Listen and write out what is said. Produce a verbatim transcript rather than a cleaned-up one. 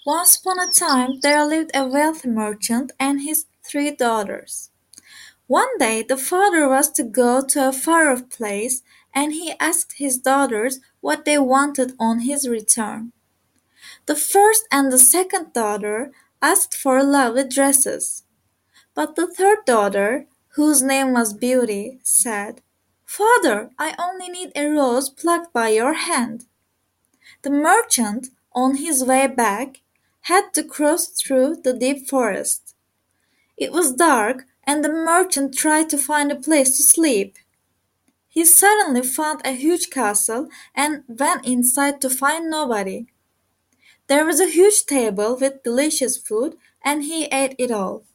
Once upon a time there lived a wealthy merchant and his three daughters. One day the father was to go to a far-off place and he asked his daughters what they wanted on his return. The first and the second daughter asked for lovely dresses, but the third daughter, whose name was Beauty, said, "Father, I only need a rose plucked by your hand." The merchant, on his way back, had to cross through the deep forest. It was dark, and the merchant tried to find a place to sleep. He suddenly found a huge castle and went inside to find nobody. There was a huge table with delicious food, and he ate it all.